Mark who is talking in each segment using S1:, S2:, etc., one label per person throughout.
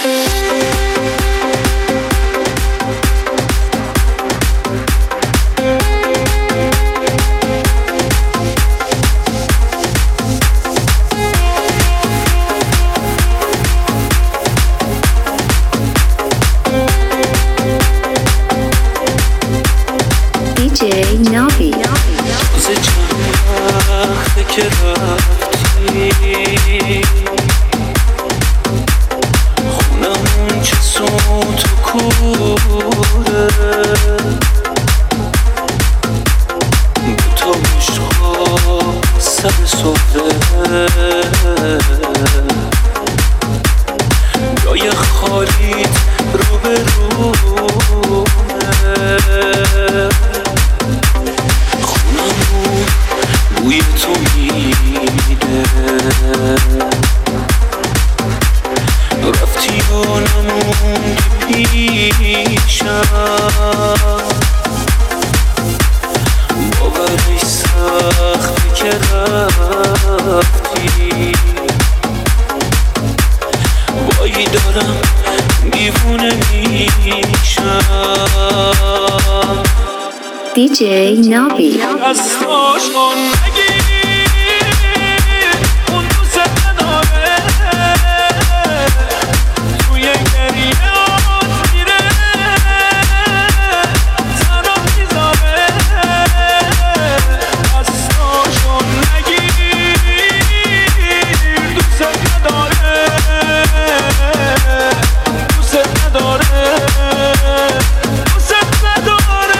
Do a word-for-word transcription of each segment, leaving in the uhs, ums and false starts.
S1: دی جی ناوی
S2: تازه چند وقته که رفتی خونمون چه صوت و کوره دوتا عشقا سر صفره جای خالیت رو به رومه خونمون بوی تو میده رفتی و نموندی پیشم باورش سخته که رفتی وای دارم دیوونه میشم
S1: دی جی ناوی
S2: از عاشقان نگیر اون دوست نداره توی گریه‌ات میره سرم میذاره از عاشقان نگیر دوست نداره دوست نداره دوست نداره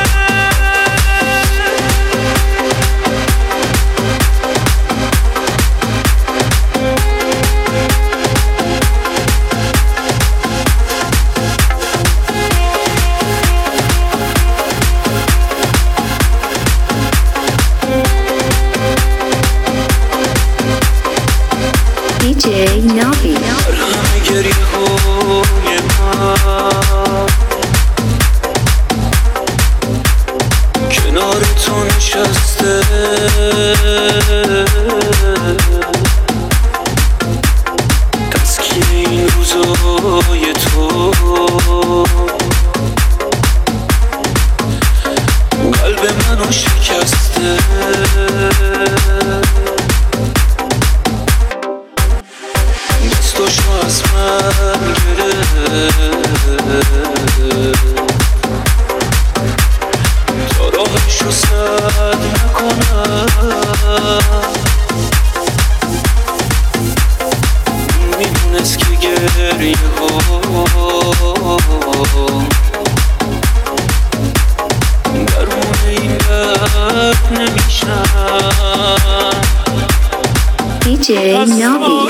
S1: دی جی ناوی
S2: همه گریه های من کنار تو نشسته تسکین این روزای تو قلب منو شکسته دستاشو از من گرفت تا راهشو سد نکنم میدونست که گریه ها درمون این درد نمیشن
S1: دی جی ناوی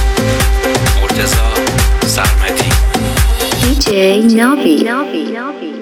S1: دی جی ناوی